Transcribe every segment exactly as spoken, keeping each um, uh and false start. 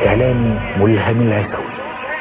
إعلامي ملهم العسوي.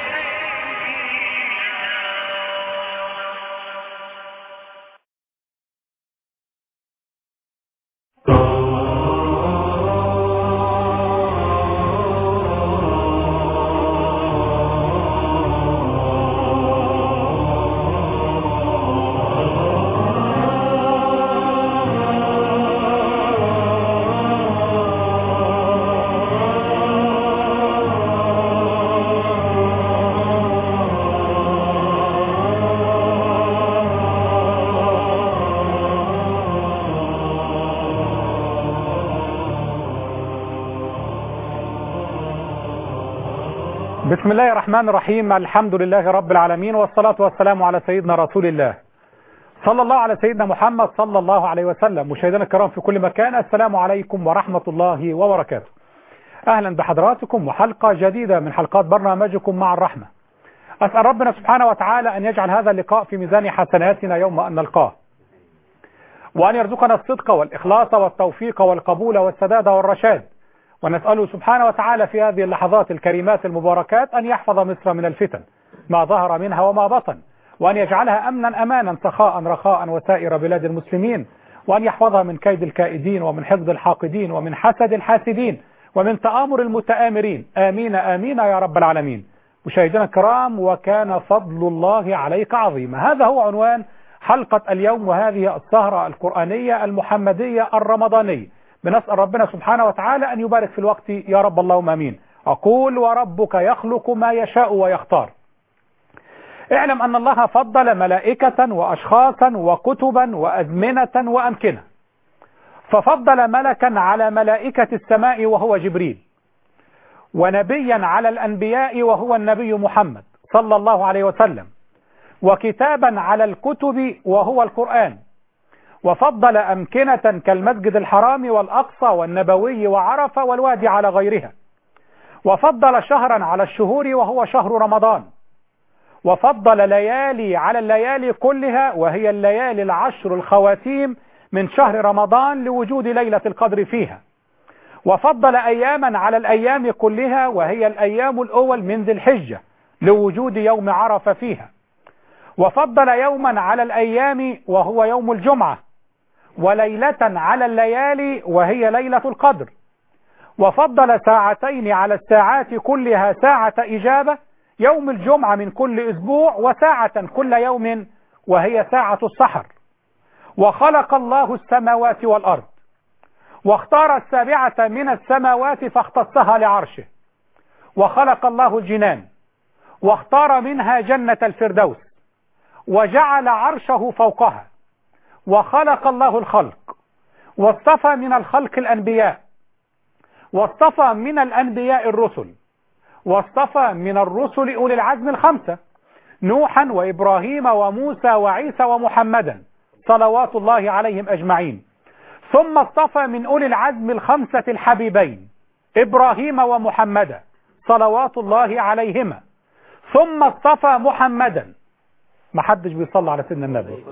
بسم الله الرحمن الرحيم. الحمد لله رب العالمين، والصلاة والسلام على سيدنا رسول الله صلى الله على سيدنا محمد صلى الله عليه وسلم. مشاهدينا الكرام في كل مكان، السلام عليكم ورحمة الله وبركاته. أهلا بحضراتكم وحلقة جديدة من حلقات برنامجكم مع الرحمة. أسأل ربنا سبحانه وتعالى أن يجعل هذا اللقاء في ميزان حسناتنا يوم أن نلقاه، وأن يرزقنا الصدق والإخلاص والتوفيق والقبول والسداد والرشاد، ونسأله سبحانه وتعالى في هذه اللحظات الكريمات المباركات أن يحفظ مصر من الفتن ما ظهر منها وما بطن، وأن يجعلها أمنا أمانا سخاء رخاء وسائر بلاد المسلمين، وأن يحفظها من كيد الكائدين ومن حقد الحاقدين ومن حسد الحاسدين ومن تآمر المتآمرين، آمين آمين يا رب العالمين. مشاهدينا الكرام، وكان فضل الله عليك عظيما، هذا هو عنوان حلقة اليوم، وهذه السهرة القرآنية المحمدية الرمضانية. بنسأل ربنا سبحانه وتعالى أن يبارك في الوقت يا رب، اللهم آمين. أقول وربك يخلق ما يشاء ويختار. اعلم أن الله فضل ملائكة وأشخاصا وكتبا وأزمنة وأمكنة، ففضل ملكا على ملائكة السماء وهو جبريل، ونبيا على الأنبياء وهو النبي محمد صلى الله عليه وسلم، وكتابا على الكتب وهو القرآن، وفضل أمكنة كالمسجد الحرام والأقصى والنبوي وعرفة والوادي على غيرها، وفضل شهرا على الشهور وهو شهر رمضان، وفضل ليالي على الليالي كلها وهي الليالي العشر الخواتيم من شهر رمضان لوجود ليلة القدر فيها، وفضل أياما على الأيام كلها وهي الأيام الأول من ذي الحجة لوجود يوم عرفة فيها، وفضل يوما على الأيام وهو يوم الجمعة، وليلة على الليالي وهي ليلة القدر، وفضل ساعتين على الساعات كلها ساعة إجابة يوم الجمعة من كل أسبوع، وساعة كل يوم وهي ساعة السحر. وخلق الله السماوات والأرض، واختار السابعة من السماوات فاختصها لعرشه، وخلق الله الجنان واختار منها جنة الفردوس، وجعل عرشه فوقها، وخلق الله الخلق، واصطفى من الخلق الأنبياء، واصطفى من الأنبياء الرسل، واصطفى من الرسل أولي العزم الخمسة، نوحا وإبراهيم وموسى وعيسى ومحمدا صلوات الله عليهم أجمعين. ثم اصطفى من أولي العزم الخمسة الحبيبين إبراهيم ومحمدا صلوات الله عليهما. ثم اصطفى محمدا. ما حدش بيصلي على سيدنا النبي.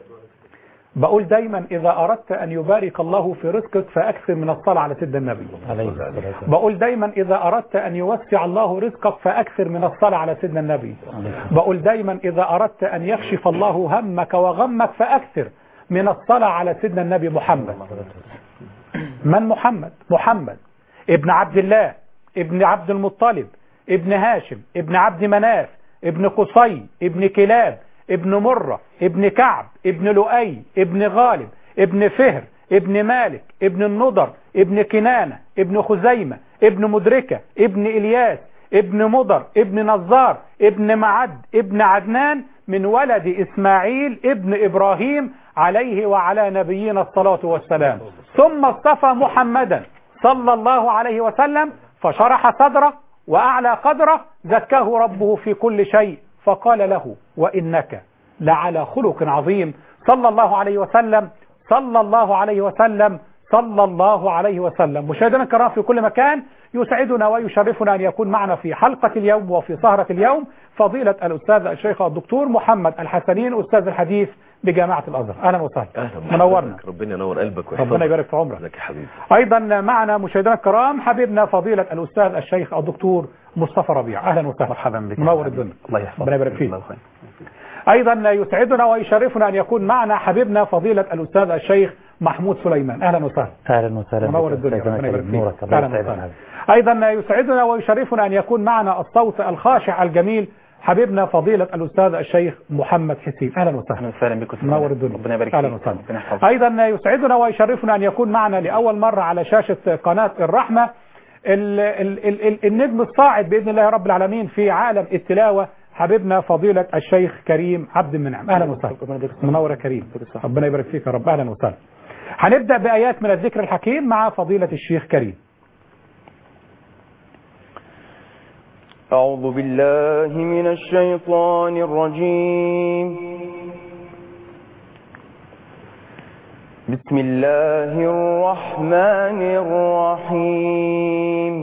بقول دايما إذا أردت أن يبارك الله في رزقك فأكثر من الصلاة على سيدنا النبي. بقول دايما إذا أردت أن يوسع الله رزقك فأكثر من الصلاة على سيدنا النبي. بقول دايما إذا أردت أن يكشف الله همك وغمك فأكثر من الصلاة على سيدنا النبي محمد. من محمد؟ محمد ابن عبد الله ابن عبد المطلب ابن هاشم ابن عبد مناف ابن قصي ابن كلاب ابن مرة ابن كعب ابن لؤي ابن غالب ابن فهر ابن مالك ابن النضر ابن كنانة ابن خزيمة ابن مدركة ابن إلياس ابن مضر ابن نظار ابن معد ابن عدنان من ولد إسماعيل ابن إبراهيم عليه وعلى نبينا الصلاة والسلام. ثم اصطفى محمدا صلى الله عليه وسلم فشرح صدره وأعلى قدره، زكاه ربه في كل شيء فقال له وإنك لعلى خلق عظيم صلى الله عليه وسلم صلى الله عليه وسلم صلى الله عليه وسلم. مشاهدينا الكرام في كل مكان، يسعدنا ويشرفنا أن يكون معنا في حلقة اليوم وفي سهرة اليوم فضيلة الأستاذ الشيخ الدكتور محمد الحسنين أستاذ الحديث بجامعة الازهر. اهلا وسهلا. اهلا منورنا. ربنا ينور قلبك ويحفظك. ربنا يبارك في عمرك. لك يا حبيبي. ايضا معنا مشاهدينا الكرام حبيبنا فضيلة الاستاذ الشيخ الدكتور مصطفى ربيع. اهلا وسهلا. مرحبا بك. منور الدنيا. الله يحفظك. ربنا يبارك فيك. ايضا يسعدنا ويشرفنا ان يكون معنا حبيبنا فضيلة الاستاذ الشيخ محمود سليمان. اهلا وسهلا. اهلا وسهلا. منور الدنيا. ربنا يبارك فيك. اهلا وسهلا. وسهلا. ايضا يسعدنا ويشرفنا ان يكون معنا الصوت الخاشع الجميل حبيبنا فضيلة الأستاذ الشيخ محمد حسين. أهلا وسهلا. أهلا وسهلا بكم. منور الدنيا. ربنا يبارك فيك. أهلا وسهلا. أيضا يسعدنا ويشرفنا أن يكون معنا لأول مرة على شاشة قناة الرحمة ال ال ال ال النجم الصاعد بإذن الله رب العالمين في عالم التلاوة حبيبنا فضيلة الشيخ كريم عبد المنعم. أهلا وسهلا. منور يا كريم. ربنا يبارك فيك يا رب. أهلا وسهلا. هنبدأ بآيات من الذكر الحكيم مع فضيلة الشيخ كريم. أعوذ بالله من الشيطان الرجيم. بسم الله الرحمن الرحيم.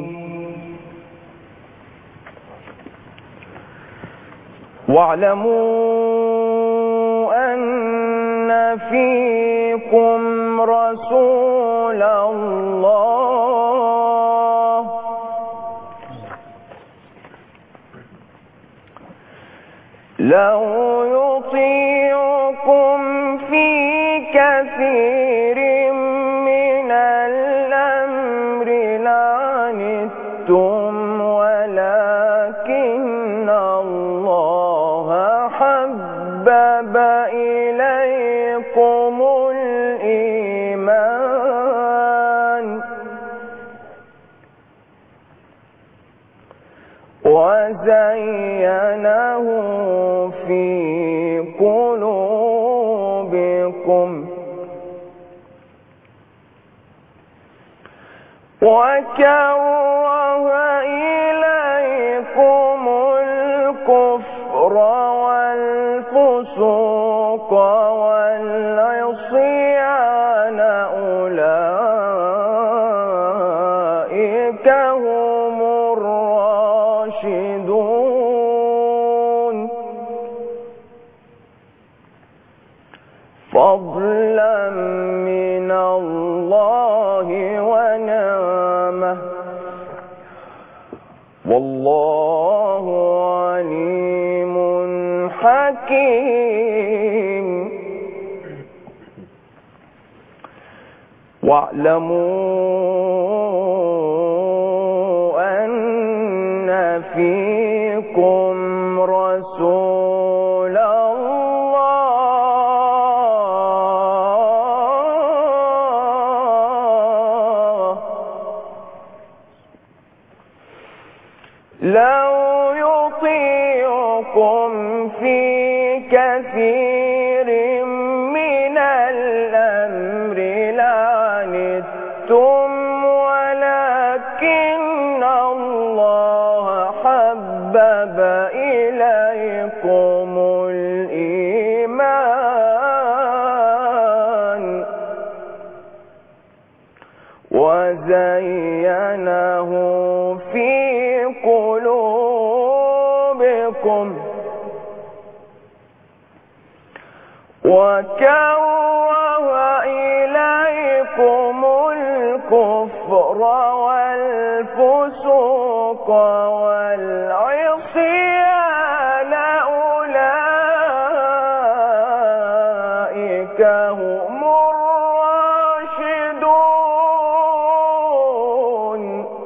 واعلموا أن فيكم رسول الله لو يطيعكم في كثير من الأمر لعنتم ولكن الله حبب إليكم الإيمان وزينه في قلوبكم وكره إليكم الكفر والفسوق والعصيان أولئك هم الراشدون فضلا من الله ونعمه والله عليم حكيم. واعلموا أن فيكم رسول الله لو يطيعكم في كثير من الأمر لعنتم ولكن الله حبب إليكم الإيمان وزينه في قلوبكم وكره إليكم الكفر والفسوق والعصيان أولئك هم الراشدون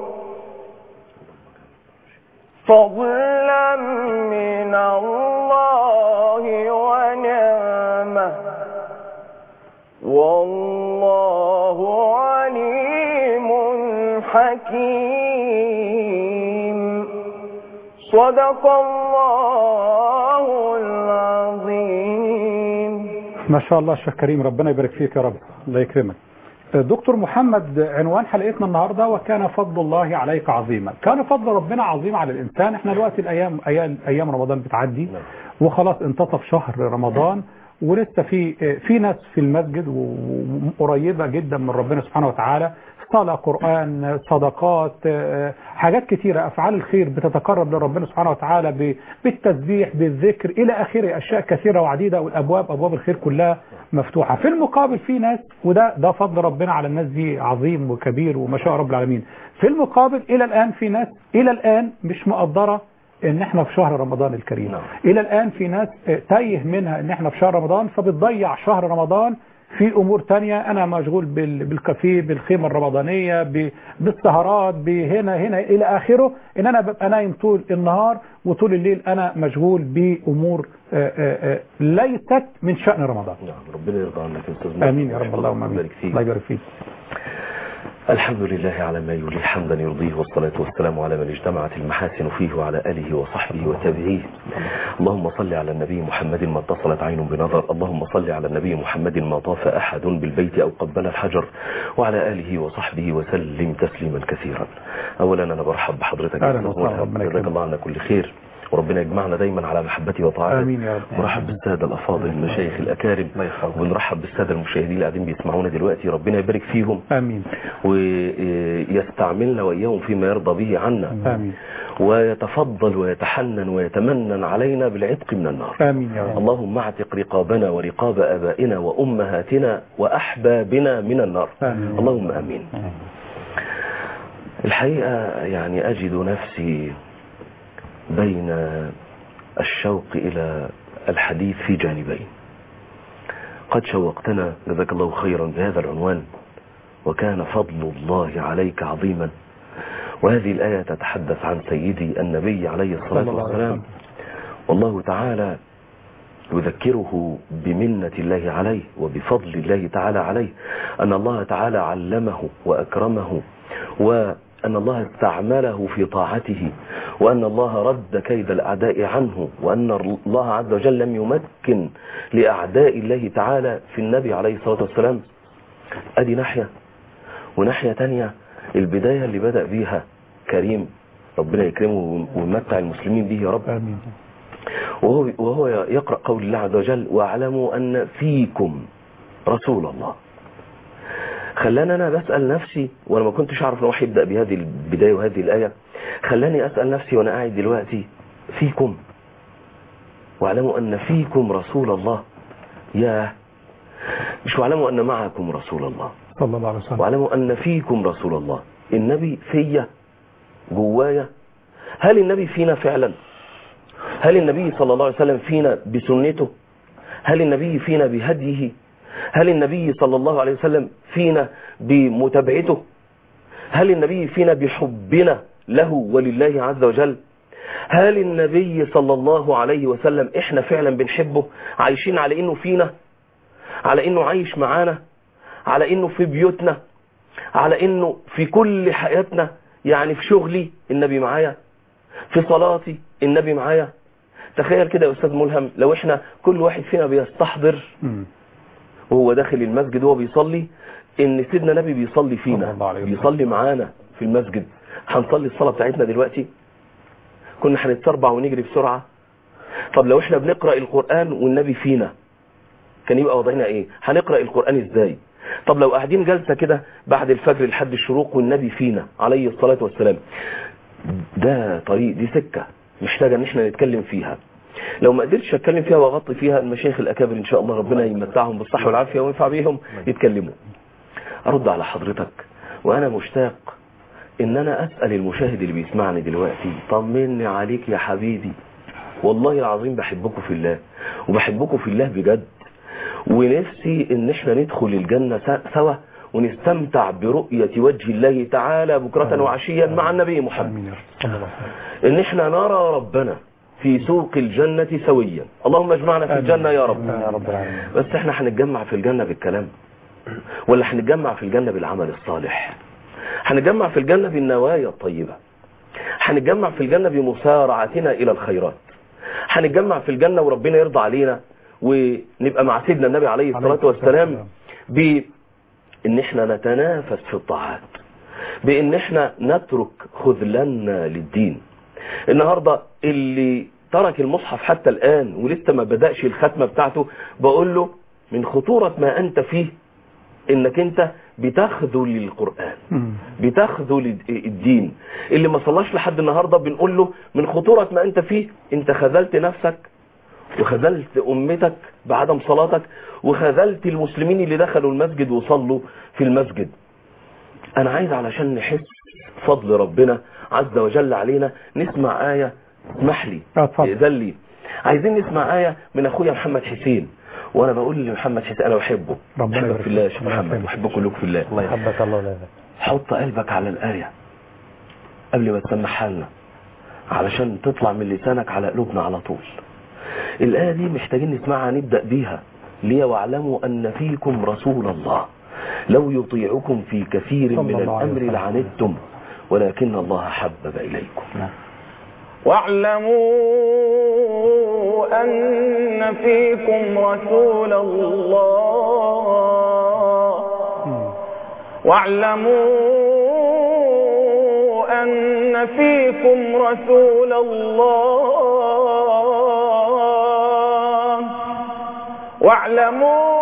فضلا من الله ونعمه والله عليم حكيم. صدق الله العظيم. ما شاء الله الشيخ كريم ربنا يبارك فيك يا رب. الله يكرمك. دكتور محمد عنوان حلقتنا النهارده وكان فضل الله عليك عظيما. كان فضل ربنا عظيم على الانسان. احنا دلوقتي الايام ايام ايام رمضان بتعدي وخلاص انتصف شهر رمضان ولسه في في ناس في المسجد وقريبه جدا من ربنا سبحانه وتعالى صلاة، قرآن، صدقات، حاجات كتيرة، أفعال الخير بتتقرب لربنا سبحانه وتعالى بالتسبيح بالذكر إلى آخره، أشياء كثيرة وعديدة، والأبواب أبواب الخير كلها مفتوحة. في المقابل في ناس، وده ده فضل ربنا على الناس دي عظيم وكبير وما شاء رب العالمين، في المقابل إلى الآن في ناس إلى الآن مش مقدرة ان احنا في شهر رمضان الكريم. نعم. الى الان في ناس تايه منها ان احنا في شهر رمضان، فبتضيع شهر رمضان في امور تانية. انا مشغول بالكافيه، بالخيمة الرمضانية، بالسهرات، بهنا هنا الى اخره، ان انا ببقى نايم طول النهار وطول الليل انا مشغول بامور ليست من شأن رمضان. نعم، ربنا يرضى عنك يا استاذ. امين يا رب، اللهم امين. الله يبارك فيك. الحمد لله على ما يولي حمدا يرضيه، والصلاة والسلام على من اجتمعت المحاسن فيه وعلى آله وصحبه وتابعيه. اللهم صل على النبي محمد ما اتصلت عين بنظر، اللهم صل على النبي محمد ما طاف أحد بالبيت أو قبل الحجر، وعلى آله وصحبه وسلم تسليما كثيرا. أولا أنا برحب بحضرتك، جزاك الله عنا كل خير، وربنا يجمعنا دايما على محبته وطاعته. امين يا رب. ورحب بالساده الافاضل المشايخ الاكارم، وبنرحب بالساده المشاهدين اللي قاعدين بيسمعونا دلوقتي، ربنا يبارك فيهم. امين. ويستعملنا واياهم فيما يرضى به عنا. امين. ويتفضل ويتحنن ويتمنن علينا بالعتق من النار. امين يا رب. اللهم اعتق رقابنا ورقاب ابائنا وامهاتنا واحبابنا من النار. آمين. اللهم امين. آمين. الحقيقه يعني اجد نفسي بين الشوق إلى الحديث في جانبين. قد شوقتنا جزاك الله خيرا بهذا العنوان، وكان فضل الله عليك عظيما، وهذه الآية تتحدث عن سيدي النبي عليه الصلاة والسلام، والله تعالى يذكره بمنة الله عليه وبفضل الله تعالى عليه، أن الله تعالى علمه وأكرمه، و أن الله استعمله في طاعته، وأن الله رد كيد الأعداء عنه، وأن الله عز وجل لم يمكن لأعداء الله تعالى في النبي عليه الصلاة والسلام. أدي ناحية، وناحية تانية البداية اللي بدأ بيها كريم، ربنا يكرمه ويمتع المسلمين به يا رب. آمين. وهو, وهو يقرأ قول الله عز وجل: واعلموا أن فيكم رسول الله. خلاني أنا بسأل نفسي، وأنا ما كنتش أعرف أنه يبدأ بهذه البداية وهذه الآية، خلاني أسأل نفسي وأنا قاعد دلوقتي: فيكم، واعلموا أن فيكم رسول الله. يا مش واعلموا أن معكم رسول الله صلى الله عليه وسلم، واعلموا أن فيكم رسول الله. النبي فيا جوايا. هل النبي فينا فعلا؟ هل النبي صلى الله عليه وسلم فينا بسنته؟ هل النبي فينا بهديه؟ هل النبي صلى الله عليه وسلم فينا بمتابعته؟ هل النبي فينا بحبنا له ولله عز وجل؟ هل النبي صلى الله عليه وسلم احنا فعلا بنحبه، عايشين على انه فينا، على انه عايش معانا، على انه في بيوتنا، على انه في كل حياتنا؟ يعني في شغلي النبي معايا، في صلاتي النبي معايا. تخيل كده يا أستاذ ملهم، لو احنا كل واحد فينا بيستحضر وهو داخل المسجد وهو بيصلي ان سيدنا نبي بيصلي فينا، بيصلي معانا في المسجد. هنصلي الصلاة بتاعتنا دلوقتي؟ كنا هنتسربع ونجري بسرعة. طب لو احنا بنقرأ القرآن والنبي فينا كان يبقى وضعنا ايه؟ هنقرأ القرآن ازاي؟ طب لو قاعدين جلسة كده بعد الفجر لحد الشروق والنبي فينا عليه الصلاة والسلام، ده طريق، دي سكة محتاجة ان احنا نتكلم فيها. لو ما قدرتش اتكلم فيها واغطي فيها، المشايخ الاكابر ان شاء الله ربنا يمتعهم بالصحة والعافية وينفع بيهم يتكلموا. ارد على حضرتك وانا مشتاق ان انا اسأل المشاهد اللي بيسمعني دلوقتي: طمني عليك يا حبيبي، والله العظيم بحبكم في الله، وبحبكم في الله بجد، ونفسي ان احنا ندخل الجنة سوا ونستمتع برؤية وجه الله تعالى بكرة وعشيا مع النبي محمد، ان احنا نرى ربنا في سوق الجنة سويا. اللهم اجمعنا في الجنة يا رب. بس احنا هنتجمع في الجنة بالكلام، ولا هنتجمع في الجنة بالعمل الصالح؟ هنتجمع في الجنة بالنوايا الطيبة، هنتجمع في الجنة بمسارعتنا إلى الخيرات، هنتجمع في الجنة وربنا يرضى علينا ونبقى مع سيدنا النبي عليه الصلاة والسلام بإن احنا نتنافس في الطاعات، بإن احنا نترك خذلنا للدين. النهاردة اللي ترك المصحف حتى الآن ولسه ما بدأش الختمة بتاعته، بقول له من خطورة ما أنت فيه إنك أنت بتخذل القرآن، بتخذل الدين. اللي ما صلاش لحد النهاردة بنقول له من خطورة ما انت فيه، انت خذلت نفسك وخذلت امتك بعدم صلاتك، وخذلت المسلمين اللي دخلوا المسجد وصلوا في المسجد. انا عايز علشان نحس فضل ربنا عز وجل علينا نسمع آية. اسمح لي إذن لي، عايزين نسمع آية من اخويا محمد حسين. وانا بقول لمحمد حسين انا بحبه، بحبك في الله يا شيخ محمد، بحبكم كلكم في الله. الله يحبك. الله لا حط قلبك على الآية قبل ما تسمعها لنا علشان تطلع من لسانك على قلوبنا على طول. الآية دي محتاجين نسمعها، نبدأ بيها. ليه واعلموا أن فيكم رسول الله لو يطيعكم في كثير من الأمر لعنتم ولكن الله حبب إليكم. واعلموا أن فيكم رسول الله واعلموا أن فيكم رسول الله واعلموا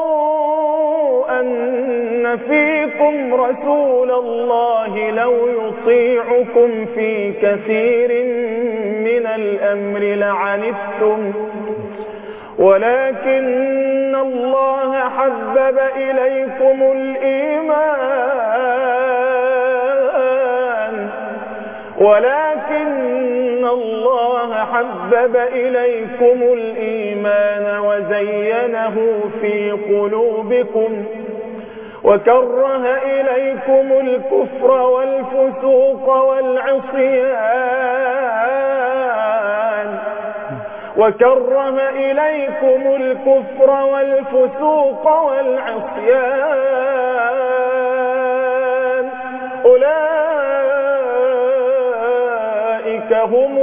أن فيكم رسول الله لو يطيعكم في كثير من الأمر لعنتم ولكن الله حبب إليكم الإيمان ولكن الله حبب إليكم الإيمان وزينه في قلوبكم وكره إليكم الكفر والفسوق والعصيان وكره إليكم الكفر والفسوق والعصيان أولئك هم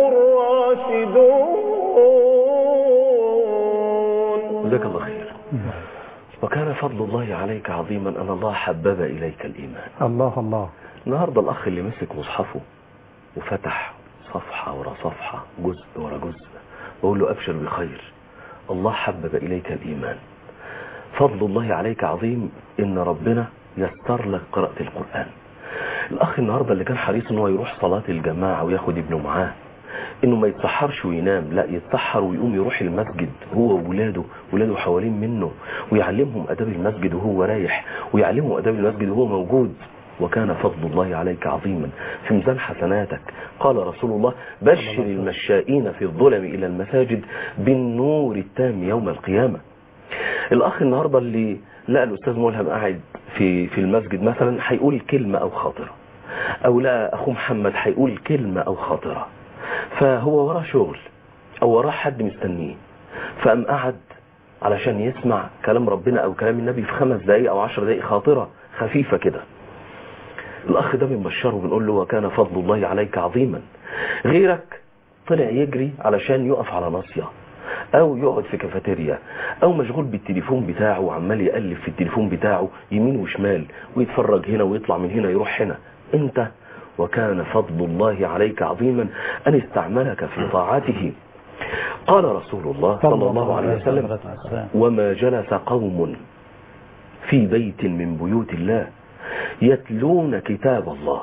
الراشدون. جزاك الله خير. وكان فضل الله عليك عظيما أن الله حبب إليك الإيمان. الله الله. النهاردة الأخ اللي مسك مصحفه وفتح صفحة ورا صفحة جزء ورا جزء بقول له أبشر بخير، الله حبب إليك الإيمان. فضل الله عليك عظيم إن ربنا يستر لك قراءة القرآن. الأخ النهاردة اللي كان حريص إنه يروح صلاة الجماعة وياخد ابنه معاه، إنه ما يتسحرش وينام، لا يتسحر ويقوم يروح المسجد هو وولاده، ولاده حوالين منه ويعلمهم أداب المسجد وهو رايح، ويعلمهم أداب المسجد وهو موجود. وكان فضل الله عليك عظيما في ميزان حسناتك. قال رسول الله بشر المشائين في الظلم إلى المساجد بالنور التام يوم القيامة. الأخ النهاردة اللي لقى الأستاذ ملهم قاعد في في المسجد مثلا هيقول كلمة أو خاطرة، أو لقى أخو محمد هيقول كلمة أو خاطرة، فهو وراه شغل أو وراه حد مستنيه، فقام قعد علشان يسمع كلام ربنا أو كلام النبي في خمس دقايق أو عشر دقايق خاطرة خفيفة كده. الأخ ده بنبشره بنقول له وكان فضل الله عليك عظيما. غيرك طلع يجري علشان يقف على ناصية أو يقعد في كافيتيريا أو مشغول بالتليفون بتاعه وعمال يقلب في التليفون بتاعه يمين وشمال ويتفرج هنا ويطلع من هنا يروح هنا. أنت وكان فضل الله عليك عظيما أن استعملك في طاعته. قال رسول الله صلى الله عليه وسلم وما جلس قوم في بيت من بيوت الله يتلون كتاب الله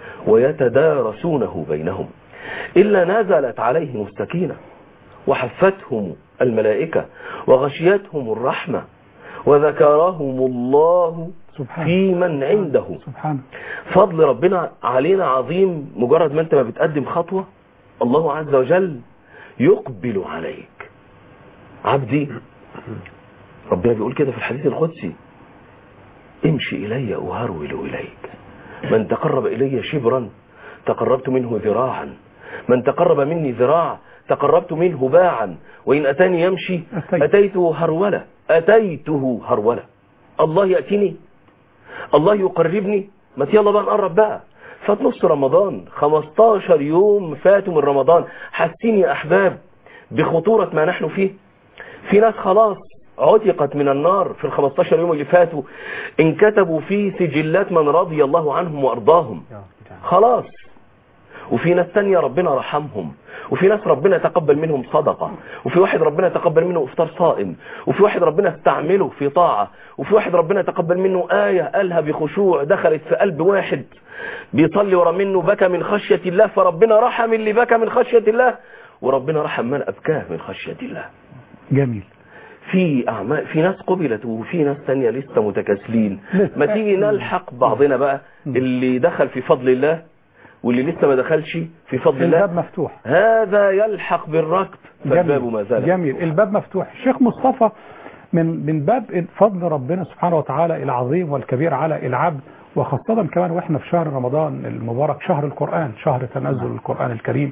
ويتدارسونه بينهم إلا نزلت عليهم السكينة وحفتهم الملائكة وغشيتهم الرحمة وذكرهم الله في من عنده. سبحانه. فضل ربنا علينا عظيم. مجرد ما انت ما بتقدم خطوة الله عز وجل يقبل عليك. عبدي ربنا بيقول كده في الحديث القدسي امشي إلي أهرول إليك، من تقرب إلي شبرا تقربت منه ذراعا، من تقرب مني ذراع تقربت منه باعا، وإن أتاني يمشي أتيته هرولة أتيته هرولة. الله يأتيني، الله يقربني. ما يلا بقى نقرب بقى. فات نص رمضان، خمستاشر يوم فاتوا من رمضان. حاسين يا أحباب بخطورة ما نحن فيه؟ في ناس خلاص عتقت من النار في الخمستاشر يوم اللي فاتوا، انكتبوا في سجلات من رضي الله عنهم وأرضاهم خلاص. وفي ناس تانية ربنا رحمهم، وفي ناس ربنا يتقبل منهم صدقة، وفي واحد ربنا يتقبل منه افطار صائم، وفي واحد ربنا استعمله في طاعة، وفي واحد ربنا يتقبل منه آية قالها بخشوع دخلت في قلب واحد بيصلي ورا منه بكى من خشية الله، فربنا رحم اللي بكى من خشية الله، وربنا رحم من أبكاه من خشية الله. جميل. في أعمال، في ناس قبلت وفي ناس تانية لسه متكاسلين. ما تيجي نلحق بعضنا بقى، اللي دخل في فضل الله واللي لسه ما دخلش في فضل الله، الباب مفتوح، هذا يلحق بالركب فالباب ما زال. جميل، الباب مفتوح. الشيخ مصطفى، من من باب فضل ربنا سبحانه وتعالى العظيم والكبير على العبد، وخاصة كمان واحنا في شهر رمضان المبارك، شهر القرآن، شهر تنزل القرآن الكريم،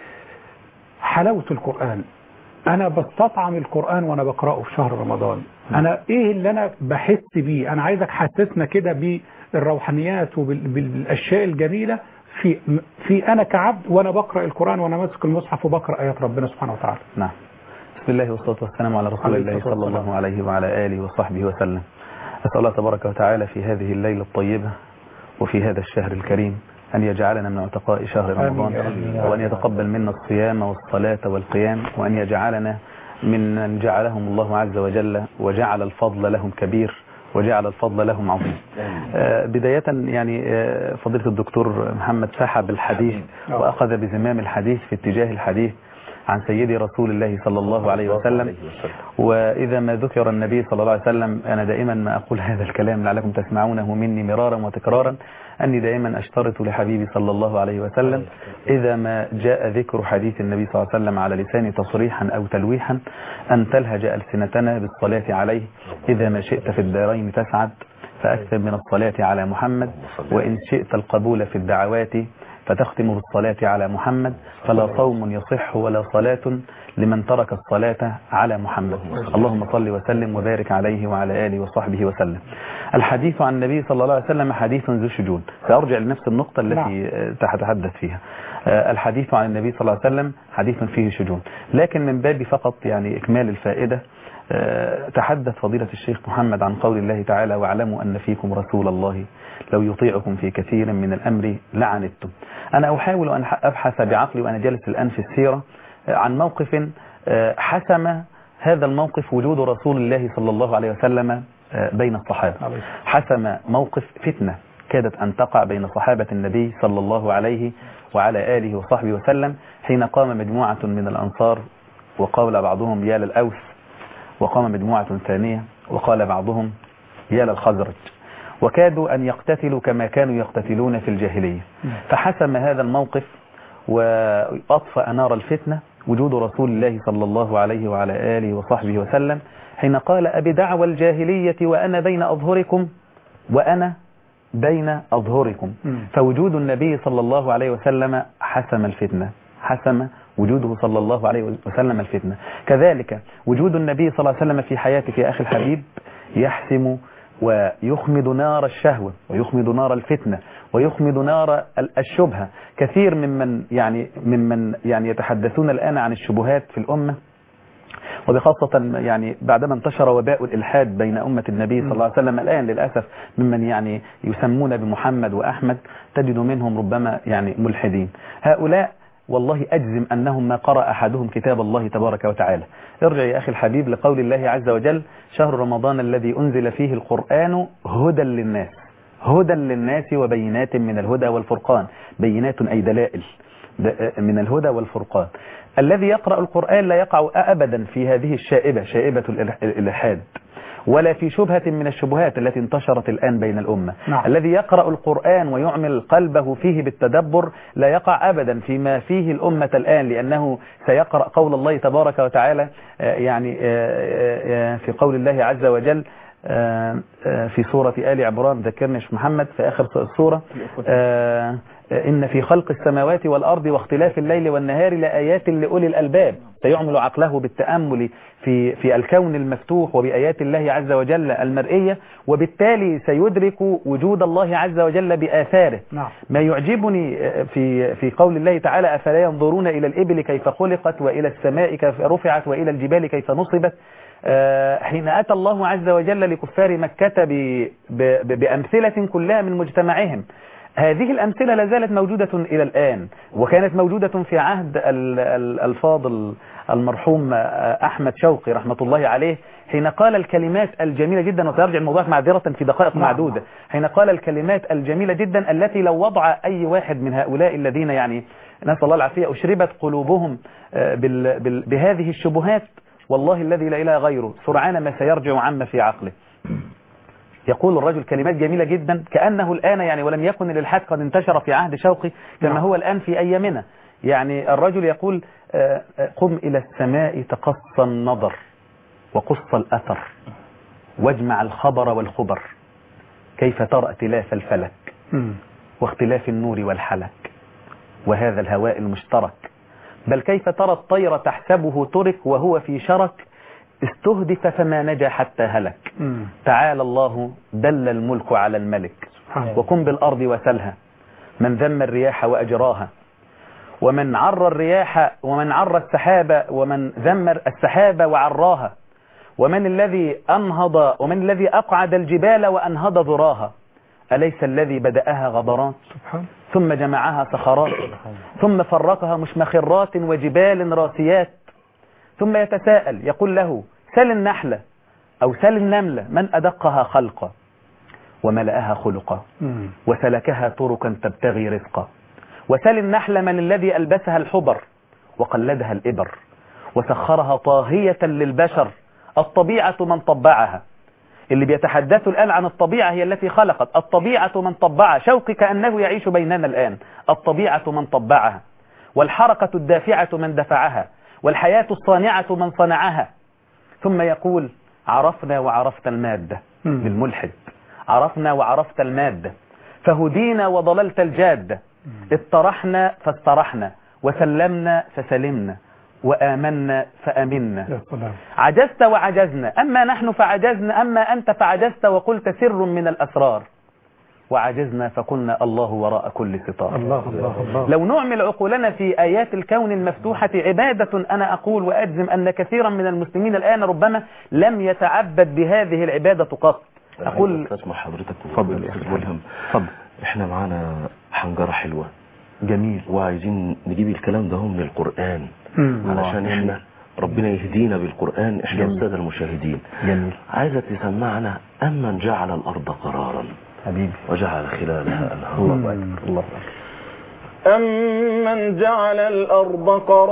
حلاوة القرآن. انا بستطعم القرآن وانا بقرأه في شهر رمضان. انا ايه اللي انا بحس بيه؟ انا عايزك حسسنا كده بالروحانيات وبالاشياء الجميلة في في انا كعبد وانا بقرأ القرآن وانا ماسك المصحف وبقرأ ايات ربنا سبحانه وتعالى. نعم. بسم الله والصلاة والسلام على رسول الله صلى الله عليه وعلى آله وصحبه وسلم. أسأل الله تبارك وتعالى في هذه الليلة الطيبة وفي هذا الشهر الكريم أن يجعلنا من عتقاء شهر رمضان، وأن يتقبل منا الصيام والصلاة والقيام، وأن يجعلنا من جعلهم الله عز وجل وجعل الفضل لهم كبير وجعل الفضل لهم عظيم. آه بداية يعني آه فضيلة الدكتور محمد سحب الحديث وأخذ بزمام الحديث في اتجاه الحديث عن سيدي رسول الله صلى الله عليه وسلم. وإذا ما ذكر النبي صلى الله عليه وسلم أنا دائما ما أقول هذا الكلام لعلكم تسمعونه مني مرارا وتكرارا، أني دائما أشترط لحبيبي صلى الله عليه وسلم إذا ما جاء ذكر حديث النبي صلى الله عليه وسلم على لساني تصريحا أو تلويحا أن تلهج ألسنتنا بالصلاة عليه. إذا ما شئت في الدارين تسعد فأكثر من الصلاة على محمد، وإن شئت القبول في الدعوات فتختم بالصلاة على محمد، فلا صوم يصح ولا صلاة لمن ترك الصلاة على محمد. اللهم صل وسلم وبارك عليه وعلى آله وصحبه وسلم. الحديث عن النبي صلى الله عليه وسلم حديث ذو شجون، سأرجع لنفس النقطة التي تتحدث فيها. الحديث عن النبي صلى الله عليه وسلم حديث فيه شجون، لكن من باب فقط يعني إكمال الفائدة تحدث فضيلة الشيخ محمد عن قول الله تعالى: واعلموا أن فيكم رسول الله لو يطيعكم في كثير من الأمر لعنتم. أنا أحاول أن أبحث بعقلي وأنا جالس الآن في السيرة عن موقف حسم هذا الموقف وجود رسول الله صلى الله عليه وسلم بين الصحابة. حسم موقف فتنة كادت أن تقع بين صحابة النبي صلى الله عليه وعلى آله وصحبه وسلم، حين قام مجموعة من الأنصار وقال بعضهم يا للأوس، وقام مجموعة ثانية وقال بعضهم يا للخزرج، وكادوا أن يقتتلوا كما كانوا يقتتلون في الجاهلية. فحسم هذا الموقف وأطفأ نار الفتنة وجود رسول الله صلى الله عليه وعلى آله وصحبه وسلم، حين قال: أبدعوى الجاهلية وأنا بين أظهركم وأنا بين أظهركم. فوجود النبي صلى الله عليه وسلم حسم الفتنة، حسم وجوده صلى الله عليه وسلم الفتنة. كذلك وجود النبي صلى الله عليه وسلم في حياتك يا أخي الحبيب يحسم ويخمد نار الشهوة ويخمد نار الفتنة ويخمد نار الشبهة. كثير ممن يعني ممن يعني يتحدثون الآن عن الشبهات في الأمة، وبخاصة يعني بعدما انتشر وباء الإلحاد بين أمة النبي صلى الله عليه وسلم الآن للأسف، ممن يعني يسمون بمحمد وأحمد تجد منهم ربما يعني ملحدين. هؤلاء والله أجزم أنهم ما قرأ أحدهم كتاب الله تبارك وتعالى. ارجع يا أخي الحبيب لقول الله عز وجل: شهر رمضان الذي أنزل فيه القرآن هدى للناس، هدى للناس وبينات من الهدى والفرقان. بينات أي دلائل من الهدى والفرقان. الذي يقرأ القرآن لا يقع أبدا في هذه الشائبة، شائبة الإلحاد، ولا في شبهة من الشبهات التي انتشرت الآن بين الأمة. نعم. الذي يقرأ القرآن ويعمل قلبه فيه بالتدبر لا يقع أبدا فيما فيه الأمة الآن، لأنه سيقرأ قول الله تبارك وتعالى يعني في قول الله عز وجل في سورة آل عمران، ذكرني شيخ محمد في آخر السورة: إن في خلق السماوات والأرض واختلاف الليل والنهار لآيات لأولي الألباب. سيعمل عقله بالتأمل في في الكون المفتوح وبآيات الله عز وجل المرئية، وبالتالي سيدرك وجود الله عز وجل بآثاره. نعم. ما يعجبني في في قول الله تعالى: أفلا ينظرون إلى الإبل كيف خلقت وإلى السماء كيف رفعت وإلى الجبال كيف نصبت. حين أتى الله عز وجل لكفار مكة بأمثلة كلها من مجتمعهم، هذه الأمثلة لا زالت موجودة إلى الآن، وكانت موجودة في عهد الفاضل المرحوم أحمد شوقي رحمة الله عليه، حين قال الكلمات الجميلة جدا، وسيرجع الموضوع معذرة في دقائق معدودة، حين قال الكلمات الجميلة جدا التي لو وضع أي واحد من هؤلاء الذين يعني نسأل الله العافية أشربت قلوبهم بال بال بهذه الشبهات، والله الذي لا إله غيره سرعان ما سيرجع عما في عقله. يقول الرجل كلمات جميلة جدا كأنه الآن يعني ولم يكن الإلحاد قد انتشر في عهد شوقي كما هو الآن في أيامنا. يعني الرجل يقول قم إلى السماء تقص النظر وقص الأثر واجمع الخبر والخبر، كيف ترى ائتلاف الفلك واختلاف النور والحلك وهذا الهواء المشترك، بل كيف ترى الطير تحسبه ترك وهو في شرك، استهدف فما نجا حتى هلك. مم. تعالى الله دل الملك على الملك، وكن بالأرض وسلها من ذم الرياح وأجراها، ومن عر الرياح ومن عر السحابة ومن ذم السحابة وعراها، ومن الذي أنهض ومن الذي أقعد الجبال وأنهض ذراها، أليس الذي بدأها غبرات ثم جمعها صخرات ثم فرقها مشمخرات وجبال راسيات، ثم يتساءل يقول له سل النحلة أو سل النملة من أدقها خلقا وملأها خلقا وسلكها طرقا تبتغي رزقا، وسل النحلة من الذي ألبسها الحبر وقلدها الإبر وسخرها طاهية للبشر، الطبيعة من طبعها. اللي بيتحدثوا الآن عن الطبيعة هي التي خلقت، الطبيعة من طبعها. شوقي كأنه يعيش بيننا الآن، الطبيعة من طبعها، والحركة الدافعة من دفعها، والحياة الصانعة من صنعها. ثم يقول عرفنا وعرفت المادة بالملحد، عرفنا وعرفت المادة فهدينا وضللت الجادة، اطرحنا فاسترحنا وسلمنا فسلمنا وآمنا فأمنا، عجزت وعجزنا أما نحن فعجزنا، أما أنت فعجزت وقلت سر من الأسرار، وعجزنا فقلنا الله وراء كل ستار. الله الله الله. لو نعمل عقولنا في آيات الكون المفتوحة عبادة، أنا أقول وأجزم أن كثيرا من المسلمين الآن ربما لم يتعبد بهذه العبادة قط. أقول اسمع حضرتك وفضل ملهم، احنا معانا حنجرة حلوة جميل، وعايزين نجيب الكلام ده من القرآن علشان احنا ربنا يهدينا بالقرآن احنا السادة المشاهدين. جميل. عايزة تسمعنا أمن جعل الأرض قرارا حبيبي وجعل خلالها أنهارا. الله أكبر الله أكبر. أمن جعل الأرض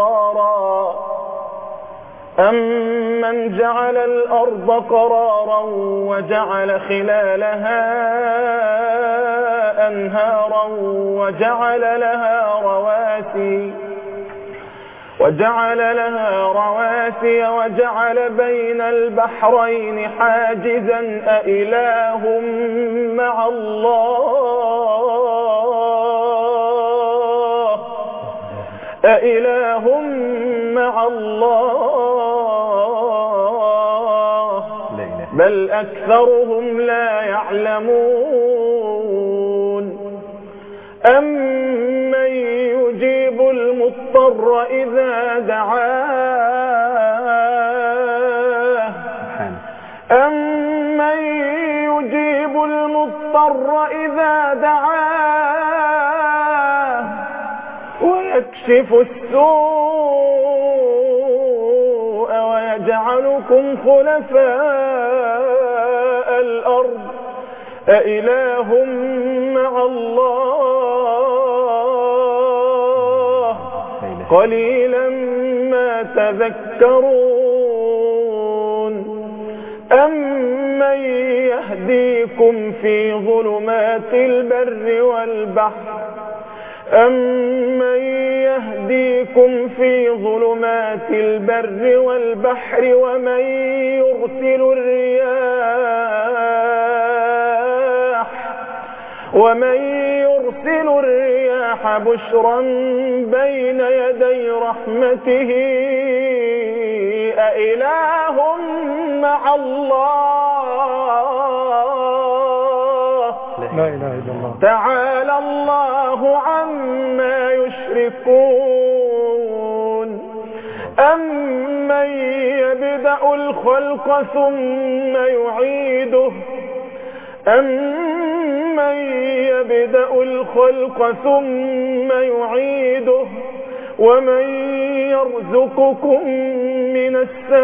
قرارا أمن جعل الأرض قرارا وجعل خلالها أنهارا وجعل لها رواسي وجعل لها رواسي وجعل بين البحرين حاجزا أإله مع الله أإله مع الله بل أكثرهم لا يعلمون. أمن يجيب المضطر إذا دعاه أمن يجيب المضطر إذا دعاه ويكشف السوء ويجعلكم خلفاء الأرض أإله مع الله قليلا ما تذكرون. أمن يهديكم في ظلمات البر والبحر أمن يهديكم في ظلمات البر والبحر ومن يرسل الرياح ومن يرسل الرياح بشرا بين يدي رحمته أإله مع الله لا إله إلا الله تعالى الله عما يشركون. أمن يبدأ الخلق ثم يعيده أمن أمن يبدأ الخلق ثم يعيده ومن يرزقكم من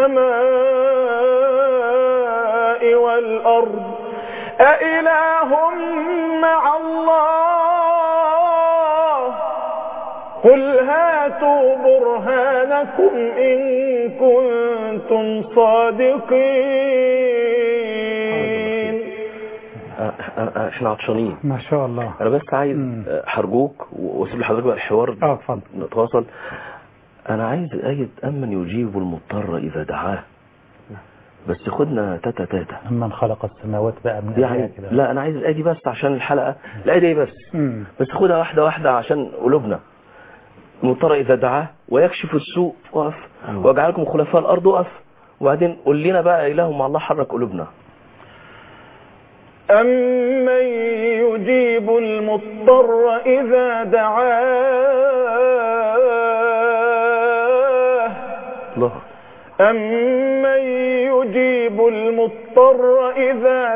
السماء والأرض أإله مع الله قل هاتوا برهانكم إن كنتم صادقين. احنا عطشانين ما شاء الله. انا بس عايز حرجوك واسيب لحضرتك بقى الحوار اه اتفضل نتواصل. انا عايز آية أمن يجيب المضطر إذا دعاه، بس خدنا تاتا تاتا. أمن خلق السماوات بقى من يعني كده. لا أنا عايز الآية دي بس عشان الحلقة، الآية دي بس مم. بس خدها واحدة واحدة عشان قلوبنا. المضطر إذا دعاه ويكشف السوء وقف ويجعلكم خلفاء الأرض وقف، وبعدين قول لنا بقى إله مع الله حرك قلوبنا. أمن يجيب المضطر إذا دعاه الله. أمن يجيب المضطر إذا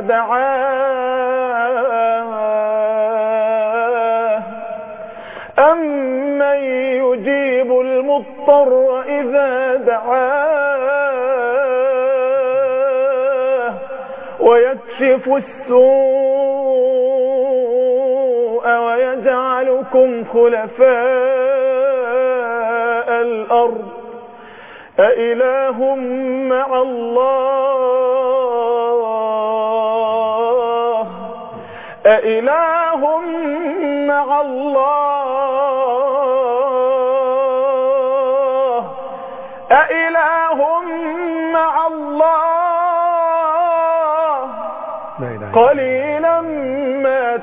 دعاه أمن يجيب المضطر إذا دعاه ويكشف السوء ويجعلكم خلفاء الأرض أإله مع الله أإله مع الله أإله مع الله قليلا ما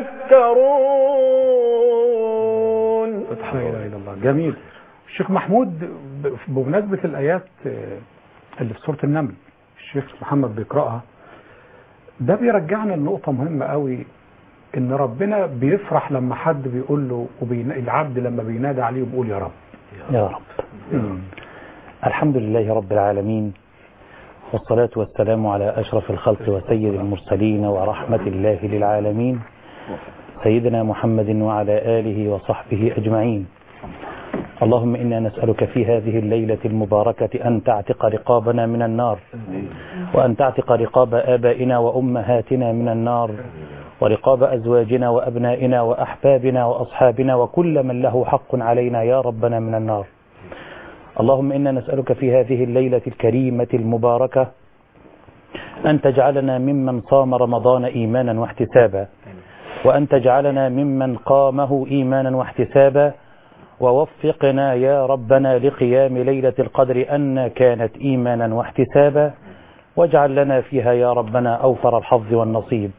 تذكرون. لا إله إلا الله. جميل. الشيخ محمود بمناسبة الآيات اللي في سورة النمل الشيخ محمد بيقرأها، ده بيرجعنا لنقطة مهمة قوي، إن ربنا بيفرح لما حد بيقول له، والعبد لما بينادى عليه وبيقول يا رب يا رب. مم. الحمد لله رب العالمين، والصلاة والسلام على أشرف الخلق وسيد المرسلين ورحمة الله للعالمين سيدنا محمد وعلى آله وصحبه أجمعين. اللهم إنا نسألك في هذه الليلة المباركة أن تعتق رقابنا من النار، وأن تعتق رقاب آبائنا وأمهاتنا من النار، ورقاب أزواجنا وأبنائنا وأحبابنا وأصحابنا وكل من له حق علينا يا ربنا من النار. اللهم إنا نسألك في هذه الليلة الكريمة المباركة أن تجعلنا ممن صام رمضان إيمانا واحتسابا، وأن تجعلنا ممن قامه إيمانا واحتسابا، ووفقنا يا ربنا لقيام ليلة القدر أن كانت إيمانا واحتسابا، واجعل لنا فيها يا ربنا أوفر الحظ والنصيب.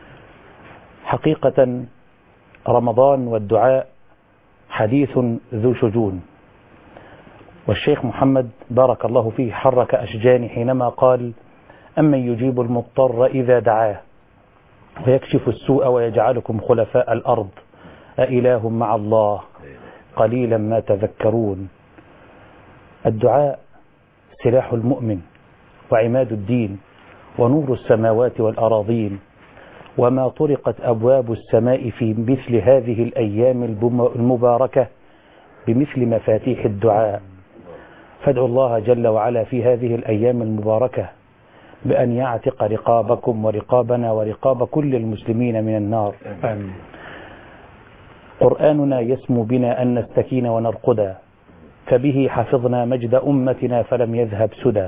حقيقة رمضان والدعاء حديث ذو شجون، والشيخ محمد بارك الله فيه حرك أشجاني حينما قال أمن يجيب المضطر إذا دعاه ويكشف السوء ويجعلكم خلفاء الأرض أإله مع الله قليلا ما تذكرون. الدعاء سلاح المؤمن وعماد الدين ونور السماوات والأراضين، وما طرقت أبواب السماء في مثل هذه الأيام المباركة بمثل مفاتيح الدعاء. فادعوا الله جل وعلا في هذه الأيام المباركة بأن يعتق رقابكم ورقابنا ورقاب كل المسلمين من النار. آمين. قرآننا يسمو بنا أن نستكين ونرقدا، فبه حفظنا مجد أمتنا فلم يذهب سدى.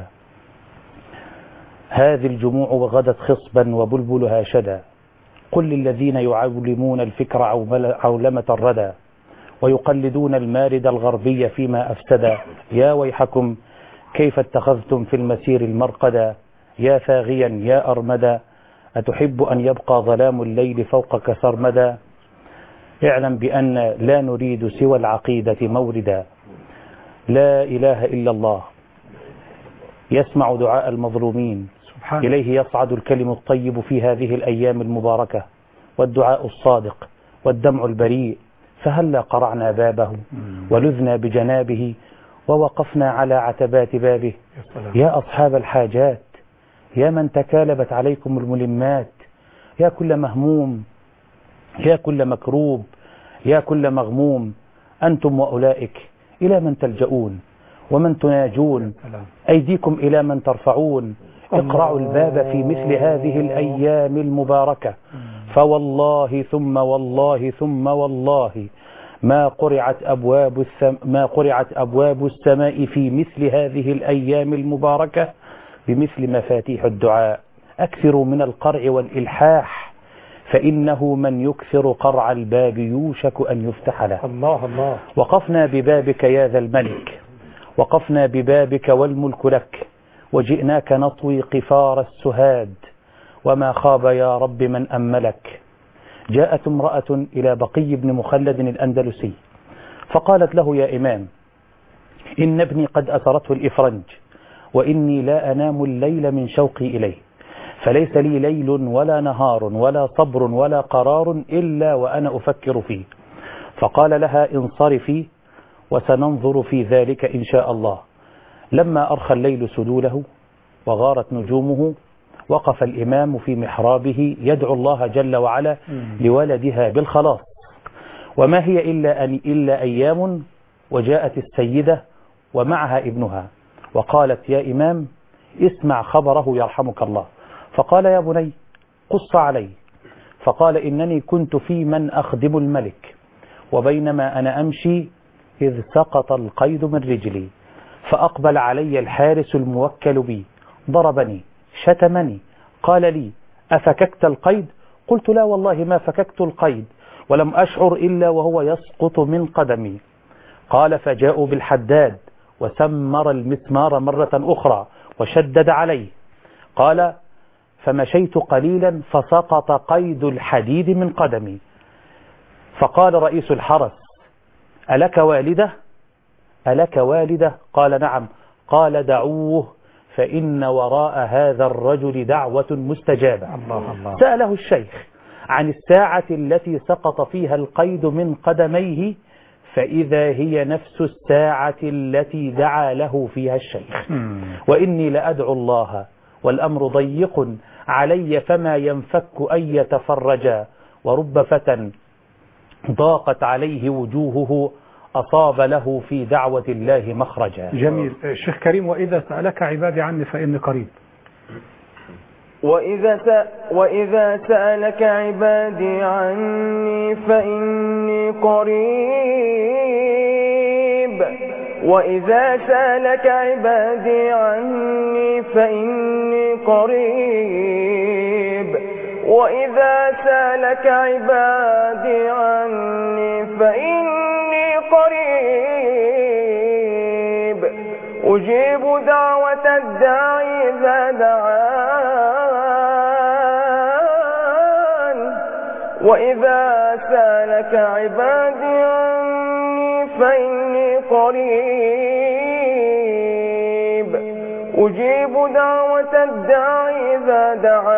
هذه الجموع وغدت خصبا وبلبلها شدا، قل للذين يعولمون الفكر عولمة الردى، ويقلدون المارد الغربي فيما أفسدا، يا ويحكم كيف اتخذتم في المسير المرقدا، يا ثاغيا يا أرمدا أتحب أن يبقى ظلام الليل فوقك سرمدا، اعلم بأن لا نريد سوى العقيدة موردا، لا إله إلا الله يسمع دعاء المظلومين، سبحانه. إليه يصعد الكلم الطيب في هذه الأيام المباركة، والدعاء الصادق والدمع البريء، فهلا قرعنا بابه ولذنا بجنابه ووقفنا على عتبات بابه، يا أصحاب الحاجات، يا من تكالبت عليكم الملمات، يا كل مهموم يا كل مكروب، يا كل مغموم، أنتم وأولئك إلى من تلجؤون ومن تناجون، أيديكم إلى من ترفعون، اقرعوا الباب في مثل هذه الأيام المباركة، فوالله ثم والله ثم والله ما قرعت أبواب السم ما قرعت أبواب السماء في مثل هذه الأيام المباركة بمثل مفاتيح الدعاء. أكثروا من القرع والإلحاح، فإنه من يكثر قرع الباب يوشك أن يفتح له. الله الله. وقفنا ببابك يا ذا الملك، وقفنا ببابك والملك لك، وجئناك نطوي قفار السهاد، وما خاب يا رب من أملك. جاءت امرأة إلى بقي بن مخلد الأندلسي فقالت له: يا إمام، إن ابني قد أثرته الإفرنج، وإني لا أنام الليل من شوقي إليه، فليس لي ليل ولا نهار ولا صبر ولا قرار إلا وأنا أفكر فيه. فقال لها: انصرفي وسننظر في ذلك إن شاء الله. لما أرخى الليل سدوله وغارت نجومه، وقف الإمام في محرابه يدعو الله جل وعلا لولدها بالخلاص، وما هي إلا, أن إلا أيام، وجاءت السيدة ومعها ابنها وقالت: يا إمام، اسمع خبره يرحمك الله. فقال: يا بني، قص علي. فقال: إنني كنت في من أخدم الملك، وبينما أنا أمشي إذ سقط القيد من رجلي، فأقبل علي الحارس الموكل بي، ضربني، شتمني، قال لي: أفككت القيد؟ قلت: لا والله ما فككت القيد، ولم أشعر إلا وهو يسقط من قدمي. قال: فجاءوا بالحداد وسمر المسمار مرة أخرى وشدد عليه. قال: فمشيت قليلا فسقط قيد الحديد من قدمي. فقال رئيس الحرس: ألك والدة؟ ألك والدة؟ قال: نعم. قال: دعوه، فإن وراء هذا الرجل دعوة مستجابة. الله الله. سأله الشيخ عن الساعة التي سقط فيها القيد من قدميه، فإذا هي نفس الساعة التي دعا له فيها الشيخ. وإني لأدعو الله والأمر ضيق علي فما ينفك أن يتفرجا، ورب فتى ضاقت عليه وجوهه أصاب له في دعوة الله مخرجا. جميل. الشيخ كريم: وإذا سألك عبادي عني فإني قريب. وإذا س... وإذا سألك عبادي عني فإني قريب. وإذا سألك عبادي عني فإني قريب. وإذا سألك عبادي عني فإني قريب. أجيب دعوة الداعي إذا دعان. وإذا سألك عبادي عني فإني قريب. أجيب دعوة الداعي إذا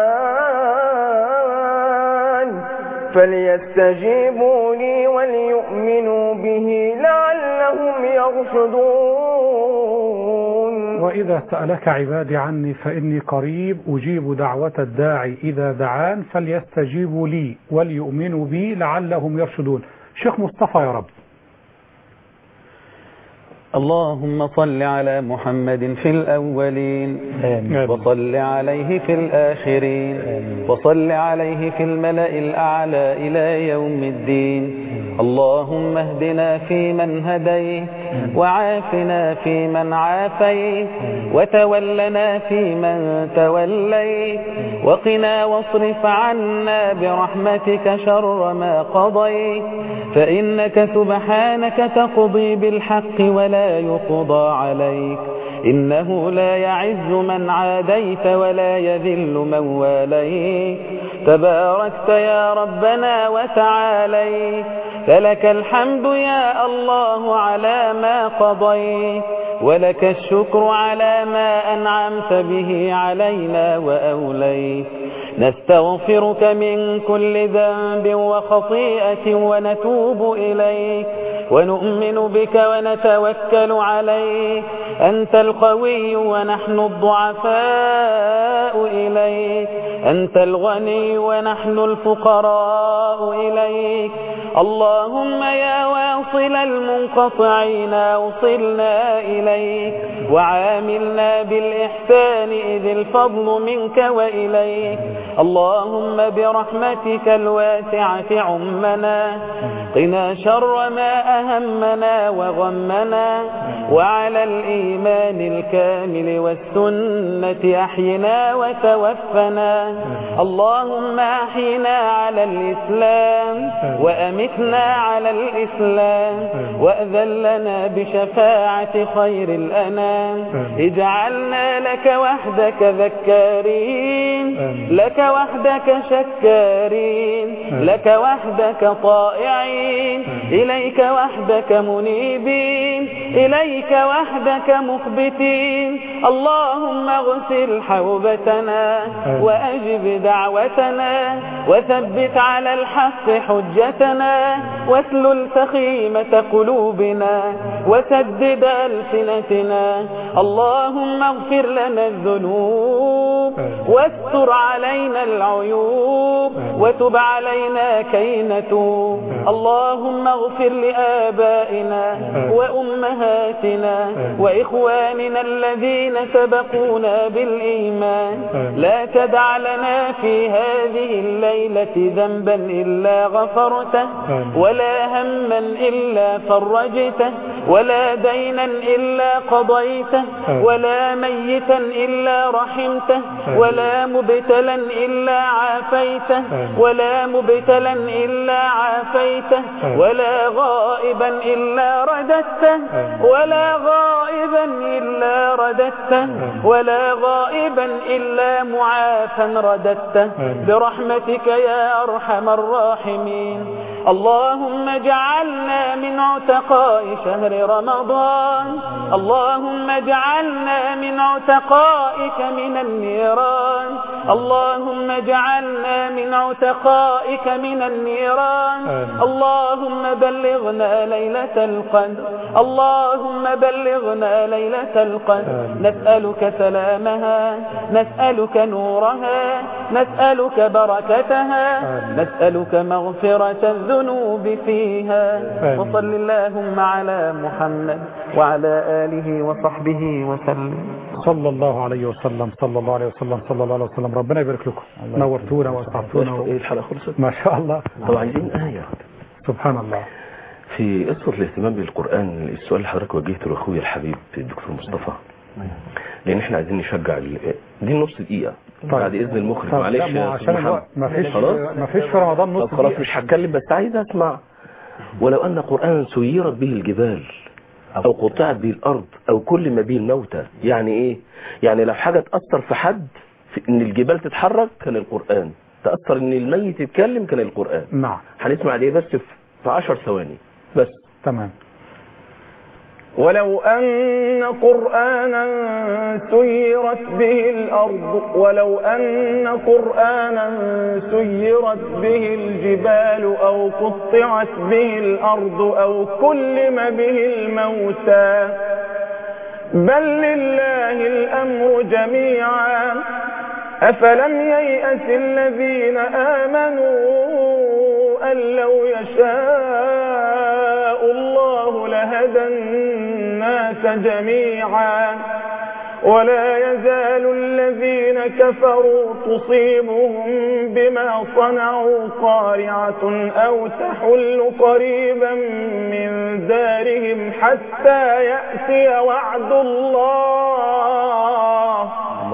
دعان. فليستجيبوا لي وليؤمنوا به لعلهم يرشدون. وإذا سألك عبادي عني فإني قريب، أجيب دعوة الداعي إذا دعان، فليستجيبوا لي وليؤمنوا بي لعلهم يرشدون. شيخ مصطفى يا رب. اللهم صل على محمد في الأولين، آمين. وصل عليه في الآخرين، آمين. وصل عليه في الملأ الأعلى إلى يوم الدين. اللهم اهدنا فيمن هديت، وعافنا فيمن عافيت، وتولنا فيمن توليت، وقنا واصرف عنا برحمتك شر ما قضيت، فإنك سبحانك تقضي بالحق ولا يقضى عليك، إنه لا يعز من عاديت ولا يذل من واليت، تباركت يا ربنا وتعاليت، فلك الحمد يا الله على ما قضيت، ولك الشكر على ما أنعمت به علينا وأوليت. نستغفرك من كل ذنب وخطيئة ونتوب إليك، ونؤمن بك ونتوكل عليك، أنت القوي ونحن الضعفاء إليك، أنت الغني ونحن الفقراء إليك. اللهم يا واصل المنقطعين أوصلنا إليك، وعاملنا بالإحسان إذ الفضل منك وإليك. اللهم برحمتك الواسعة عمنا، قنا شر ما أهمنا وغمنا، وعلى الإيمان الكامل والسنة أحينا وتوفنا. اللهم أحينا على الإسلام وأمتنا على الإسلام، وأذن لنا بشفاعة خير الأنام. اجعلنا لك وحدك ذكارين، لك وحدك شكارين، لك وحدك طائعين، إليك وحدك منيبين، إليك وحدك مخبتين. اللهم اغسل حوبتنا وأجب دعوتنا، وثبت على الحق حجتنا، واسلل سخيمة قلوبنا، وسدد ألسنتنا. اللهم اغفر لنا الذنوب، واستر علينا العيوب، وتب علينا كي نتوب. اللهم اغفر لآبائنا وأمهاتنا وإخواننا الذين سبقونا بالإيمان. لا تدع لنا في هذه الليلة ذنبا إلا غفرته، ولا هما إلا فرجته، ولا دينا إلا قضيته، ولا ميتا إلا رحمته، ولا مبتلا إلا عافيته، ولا مبتلا إلا عافيته، ولا غائبا إلا رددته، ولا غائبا إلا رددته، ولا غائبا إلا معافا رددته، برحمتك يا أرحم الراحمين. اللهم اجعلنا من عتقاء شهر رمضان، اللهم اجعلنا من عتقائك من النيران، اللهم اجعلنا من عتقائك من النيران. اللهم بلغنا ليلة القدر، اللهم بلغنا ليلة القدر. نسألك سلامها، نسألك نورها، نسألك بركتها، نسألك مغفرة الذنوب فيها. وصل اللهم على محمد وعلى آله وصحبه وسلم. صلى الله عليه وسلم، صلى الله عليه وسلم، صلى الله عليه وسلم. ربنا يبارك لكم، نورتونا واسعدتونا. ايه الحلقة خلصت؟ ما شاء الله. طب عايزين آية. سبحان الله. في قصة الاهتمام بالقرآن، السؤال اللي حضرتك وجهته لاخويا الحبيب الدكتور مصطفى، لان احنا عايزين نشجع ال... دي نص دقيقة بعد اذن المخرج. معلش يا استاذ محمد، ما فيش ما فيش في رمضان نص دقيقة. خلاص مش هتكلم، بس عايز اسمع. ولو ان قرآنا سيرت به الجبال او قطعت به الارض او كل ما به الموتى. يعني ايه؟ يعني لو حاجة تأثر في حد في ان الجبال تتحرك كان القرآن، تأثر ان الميت يتكلم كان القرآن. نعم. هنسمع دي بس في عشر ثواني بس. تمام. ولو أن قرآنا سيرت به الأرض، ولو أن قرآنا سيرت به الجبال أو قطعت به الأرض أو كلم به الموتى، بل لله الأمر جميعا. أفلم ييأس الذين آمنوا أن لو يشاء الله لهدى الناس جميعا، ولا يزال الذين كفروا تصيبهم بما صنعوا قارعة أو تحل قريبا من دارهم حتى يأتي وعد الله.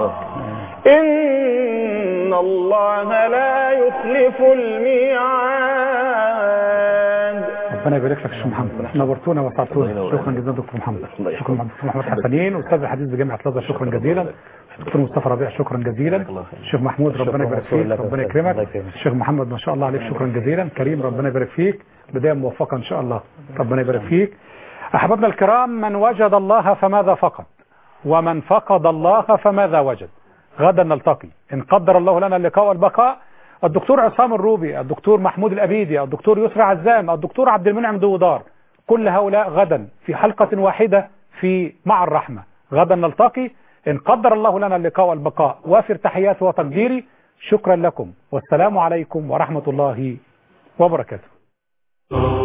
إن الله لا يخلف الميعاد. ربنا يبارك لك يا شيخ محمد، نورتونا وسعدتونا. شكرا جزيلا دكتور محمد. شكرا دكتور محمد حسنين، استاذ الحديث بجامعه الازهر. شكرا جزيلا. دكتور مصطفى ربيع شكرا جزيلا. الشيخ محمود ربنا يبارك فيك، ربنا يكرمك. الشيخ محمد ما شاء الله عليك شكرا جزيلا. كريم ربنا يبارك فيك، بدايه موفقه ان شاء الله، ربنا يبارك فيك. احبابنا الكرام، من وجد الله فماذا فقد، ومن فقد الله فماذا وجد. غدا نلتقي إن قدر الله لنا اللقاء والبقاء. الدكتور عصام الروبي، الدكتور محمود الأبيدي، الدكتور يسرى عزام، الدكتور عبد المنعم دوودار، كل هؤلاء غدا في حلقة واحدة في مع الرحمة. غدا نلتقي إن قدر الله لنا اللقاء والبقاء. وافر تحياتي وتقديري، شكرا لكم والسلام عليكم ورحمة الله وبركاته.